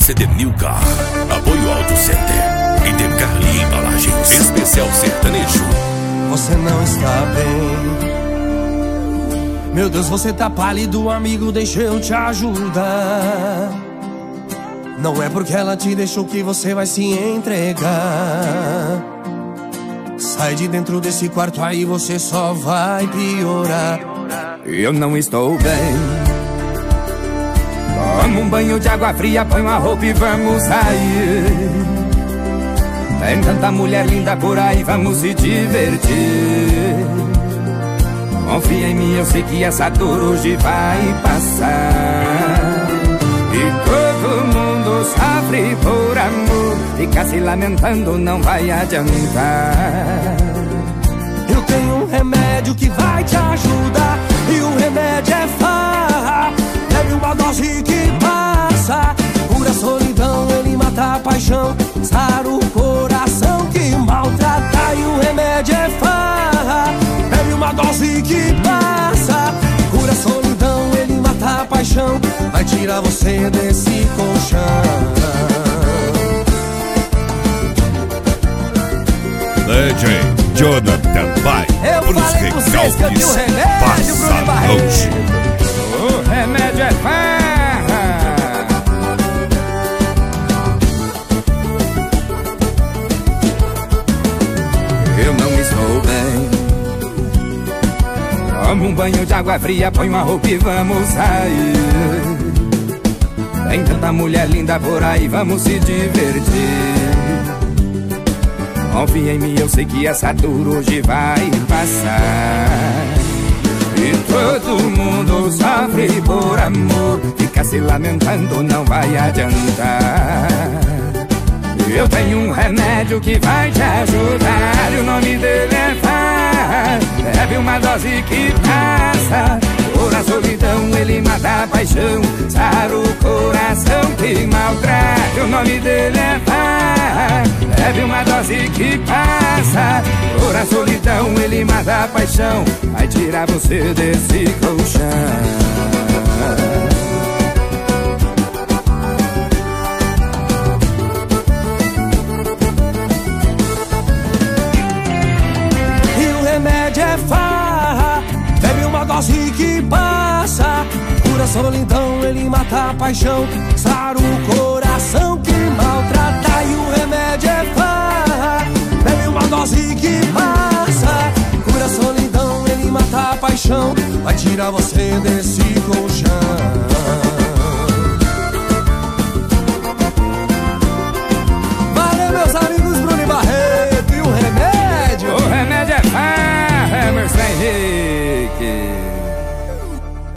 CD Nilcar, Apoio Auto Center e Decarli Embalagens, especial sertanejo. Você não está bem. Meu Deus, você tá pálido, amigo, deixa eu te ajudar. Não é porque ela te deixou que você vai se entregar. Sai de dentro desse quarto aí, você só vai piorar. Eu não estou bem. Toma um banho de água fria, põe uma roupa e vamos sair. Tem tanta mulher linda por aí, vamos se divertir. Confia em mim, eu sei que essa dor hoje vai passar. E todo mundo sofre por amor, ficar se lamentando não vai adiantar. Eu tenho um remédio que vai te ajudar, e o remédio é farra. Leve uma dose que passa, cura a solidão, ele mata a paixão, sara o coração que maltrata. E o remédio é farra. Leve uma dose que passa, cura a solidão, ele mata a paixão, vai tirar você desse colchão. DJ Jonathan vai pros recalques, passa longe. O remédio é farra. Eu não estou bem. Toma um banho de água fria, põe uma roupa e vamos sair. Tem tanta mulher linda por aí, vamos se divertir. Confia em mim, eu sei que essa dor hoje vai passar. E todo mundo sofre por amor, ficar se lamentando não vai adiantar. Eu tenho um remédio que vai te ajudar, e o nome dele é farra. Bebe uma dose que passa, por a solidão ele mata a paixão, sara o coração que maltrata. O nome dele é farra. Bebe uma dose que passa, por a solidão ele mata a paixão, vai tirar você desse colchão. É farra, bebe uma dose que passa, cura a solidão, ele mata a paixão, sara o coração que maltrata. E o remédio é farra, bebe uma dose que passa, cura a solidão, ele mata a paixão, vai tirar você desse colchão.